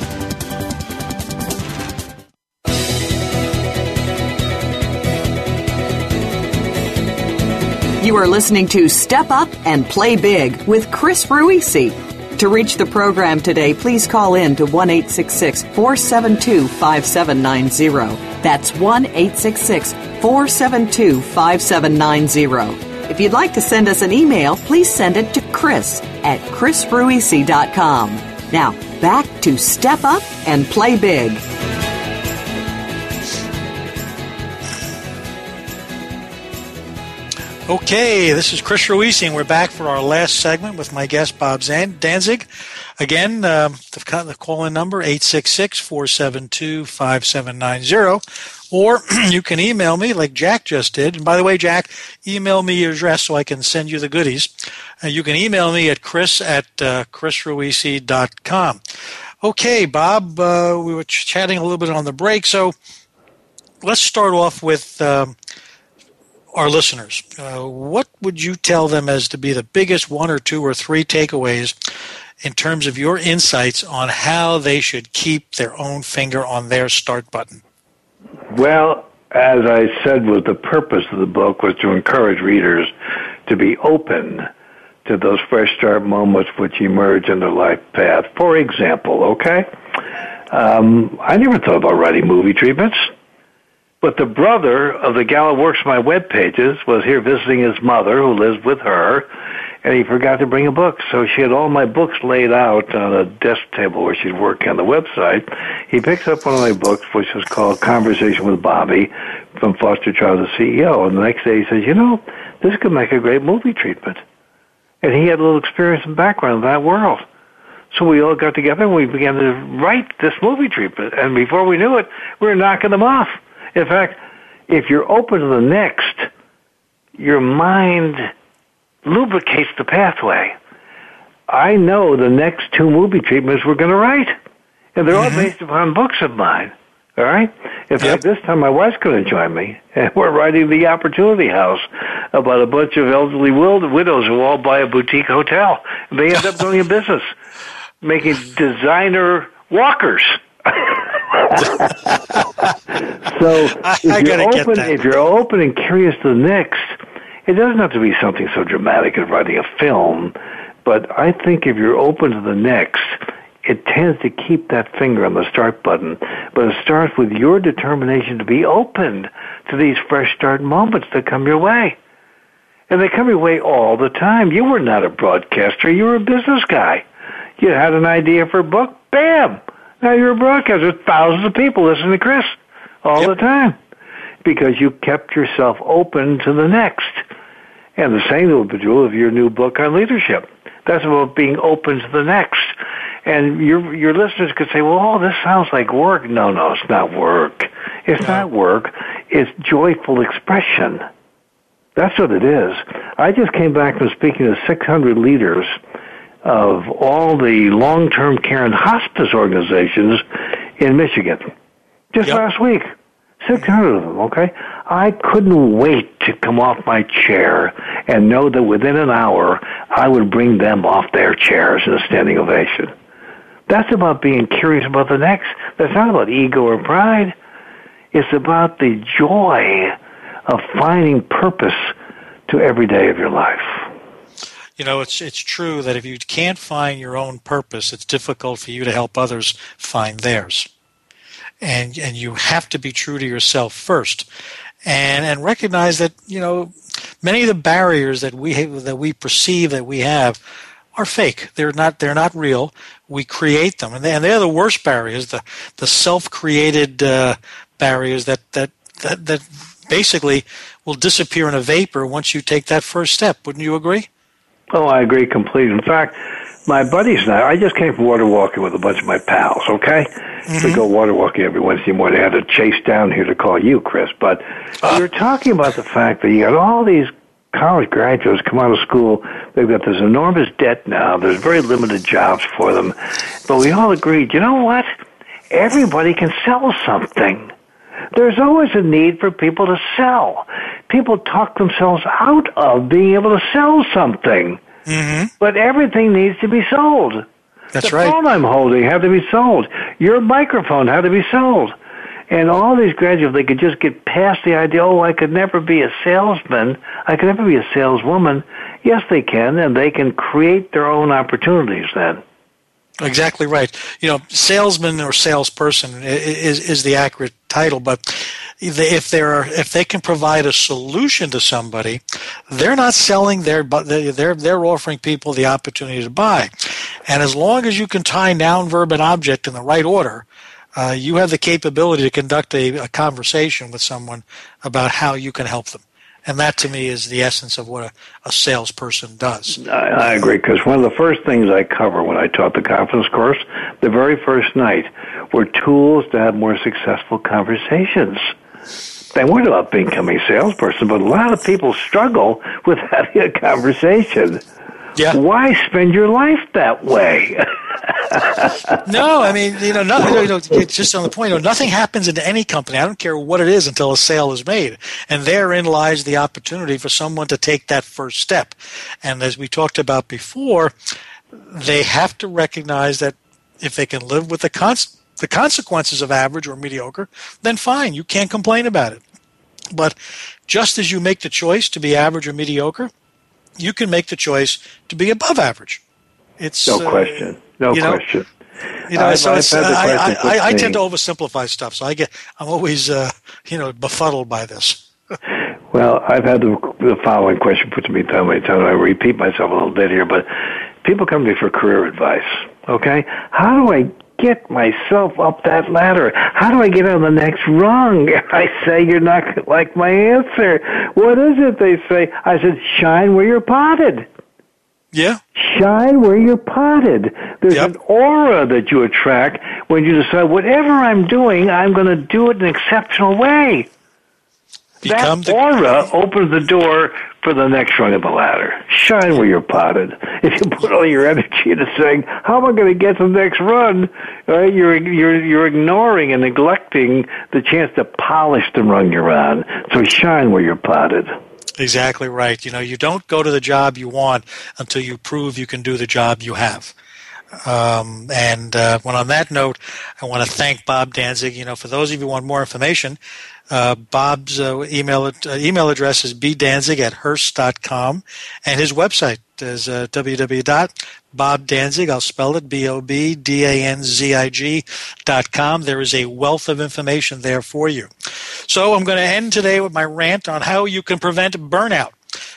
You are listening to Step Up and Play Big with Chris Ruisi. To reach the program today, please call in to one eight six six, four seven two, five seven nine zero. That's one eight six six, four seven two, five seven nine zero. If you'd like to send us an email, please send it to Chris at Chris Ruisi dot com. Now, back to Step Up and Play Big. Okay, this is Chris Ruisi, and we're back for our last segment with my guest, Bob Zan- Danzig. Again, um, the, the call-in number, eight six six, four seven two, five seven nine zero. Or you can email me like Jack just did. And by the way, Jack, email me your address so I can send you the goodies. Uh, you can email me at chris at uh, chris ruisi dot com. Okay, Bob, uh, we were ch- chatting a little bit on the break, so let's start off with... Um, our listeners, uh, what would you tell them as to be the biggest one or two or three takeaways in terms of your insights on how they should keep their own finger on their start button? Well, as I said, was the purpose of the book was to encourage readers to be open to those fresh start moments which emerge in their life path. For example, okay, um, I never thought about writing movie treatments. But the brother of the gal who works my web pages was here visiting his mother, who lives with her, and he forgot to bring a book. So she had all my books laid out on a desk table where she'd work on the website. He picks up one of my books, which was called Conversation with Bobby, from Foster Child to C E O. And the next day he says, you know, this could make a great movie treatment. And he had a little experience and background in that world. So we all got together and we began to write this movie treatment. And before we knew it, we were knocking them off. In fact, if you're open to the next, your mind lubricates the pathway. I know the next two movie treatments we're going to write, and they're mm-hmm. all based upon books of mine. All right? In fact, yep. this time my wife's going to join me, and we're writing The Opportunity House about a bunch of elderly widows who all buy a boutique hotel. They end up going in business, making designer walkers. So if you're open, if you're open and curious to the next, it doesn't have to be something so dramatic as writing a film. But I think if you're open to the next, it tends to keep that finger on the start button. But it starts with your determination to be open to these fresh start moments that come your way. And they come your way all the time. You were not a broadcaster. You were a business guy. You had an idea for a book. Bam! Now you're a broadcaster. Thousands of people listen to Chris all yep. the time because you kept yourself open to the next. And the same will be true of your new book on leadership. That's about being open to the next. And your your listeners could say, well, oh, this sounds like work. No, no, it's not work. It's no. not work. It's joyful expression. That's what it is. I just came back from speaking to six hundred leaders of all the long-term care and hospice organizations in Michigan just yep. last week. six hundred of them, okay? I couldn't wait to come off my chair and know that within an hour I would bring them off their chairs in a standing ovation. That's about being curious about the next. That's not about ego or pride. It's about the joy of finding purpose to every day of your life. You know, it's it's true that if you can't find your own purpose, it's difficult for you to help others find theirs. And and you have to be true to yourself first, and and recognize that, you know, many of the barriers that we have, that we perceive that we have are fake. They're not they're not real. We create them, and they, and they're the worst barriers, the the self-created uh, barriers that that that that basically will disappear in a vapor once you take that first step. Wouldn't you agree? Oh, I agree completely. In fact, my buddies and I, I just came from water walking with a bunch of my pals, okay? Mm-hmm. We go water walking every Wednesday morning. I had to chase down here to call you, Chris. But uh. we were talking about the fact that you got all these college graduates come out of school. They've got this enormous debt now. There's very limited jobs for them. But we all agreed, you know what? Everybody can sell something. There's always a need for people to sell. People talk themselves out of being able to sell something. Mm-hmm. But everything needs to be sold. That's the right. The phone I'm holding had to be sold. Your microphone had to be sold. And all these graduates, they could just get past the idea, oh, I could never be a salesman. I could never be a saleswoman. Yes, they can, and they can create their own opportunities then. Exactly right. You know, salesman or salesperson is is the accurate title, but if they're if they can provide a solution to somebody, they're not selling their but they're they're offering people the opportunity to buy. And as long as you can tie noun, verb, and object in the right order, uh, you have the capability to conduct a, a conversation with someone about how you can help them. And that, to me, is the essence of what a, a salesperson does. I, I agree, because one of the first things I cover when I taught the conference course, the very first night, were tools to have more successful conversations. They weren't about becoming a salesperson, but a lot of people struggle with having a conversation. Yeah. Why spend your life that way? No, I mean, you know, nothing, you know, it's just on the point, you know, nothing happens in any company, I don't care what it is, until a sale is made. And therein lies the opportunity for someone to take that first step. And as we talked about before, they have to recognize that if they can live with the cons- the consequences of average or mediocre, then fine, you can't complain about it. But just as you make the choice to be average or mediocre, you can make the choice to be above average. It's no question. No you know, question. You know, I've, so I've it's, had the I, I, question I, I put tend to me. oversimplify stuff, so I get I'm always uh, you know befuddled by this. Well, I've had the, the following question put to me time and time. I repeat myself a little bit here, but people come to me for career advice. Okay, how do I get myself up that ladder? How do I get on the next rung? I say, you're not going to like my answer. What is it? They say. I said, shine where you're potted. Yeah. Shine where you're potted. There's Yep. an aura that you attract when you decide, whatever I'm doing, I'm going to do it in an exceptional way. Become that the, aura opens the door for the next rung of the ladder. Shine where you're potted. If you put all your energy into saying, how am I going to get to the next run? Right? You're, you're, you're ignoring and neglecting the chance to polish the rung you're on. So shine where you're potted. Exactly right. You know, you don't go to the job you want until you prove you can do the job you have. Um, and uh, when on that note, I want to thank Bob Danzig. You know, for those of you who want more information, uh, Bob's uh, email uh, email address is b danzig at hearst dot com, and his website is uh, w w w dot bob danzig, I'll spell it, B O B D A N Z I G dot com. There is a wealth of information there for you. So I'm going to end today with my rant on how you can prevent burnout.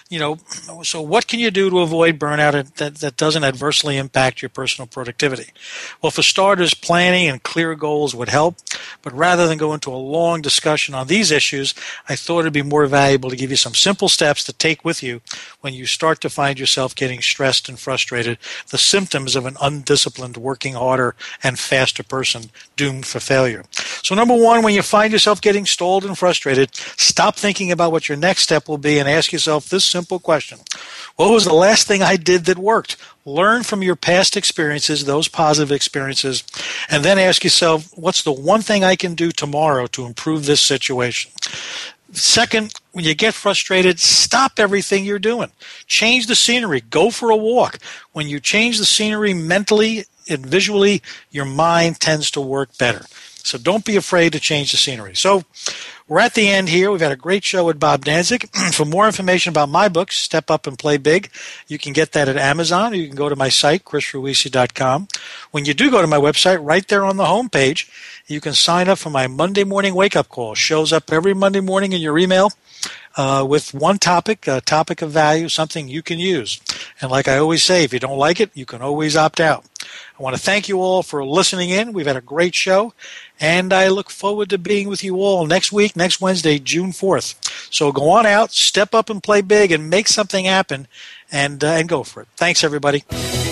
you know, so what can you do to avoid burnout that, that doesn't adversely impact your personal productivity? Well, for starters, planning and clear goals would help. But rather than go into a long discussion on these issues, I thought it'd be more valuable to give you some simple steps to take with you when you start to find yourself getting stressed and frustrated, the symptoms of an undisciplined, working harder and faster person doomed for failure. So number one, when you find yourself getting stalled and frustrated, stop thinking about what your next step will be and ask yourself this simple question. What was the last thing I did that worked? Learn from your past experiences, those positive experiences, and then ask yourself, what's the one thing I can do tomorrow to improve this situation? Second, when you get frustrated, stop everything you're doing. Change the scenery. Go for a walk. When you change the scenery mentally and visually, your mind tends to work better. So don't be afraid to change the scenery. So we're at the end here. We've had a great show with Bob Danzig. For more information about my books, Step Up and Play Big, you can get that at Amazon, or you can go to my site, chris ruisi dot com. When you do go to my website, right there on the home page, you can sign up for my Monday morning wake-up call. It shows up every Monday morning in your email uh, with one topic, a topic of value, something you can use. And like I always say, if you don't like it, you can always opt out. I want to thank you all for listening in. We've had a great show, and I look forward to being with you all next week, next Wednesday, June fourth. So go on out, step up and play big, and make something happen, and, uh, and go for it. Thanks, everybody.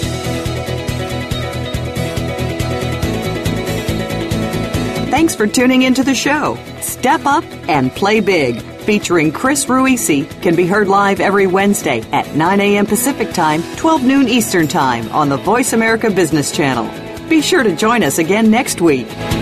Thanks for tuning into the show. Step Up and Play Big, featuring Chris Ruisi, can be heard live every Wednesday at nine a.m. Pacific Time, twelve noon Eastern Time on the Voice America Business Channel. Be sure to join us again next week.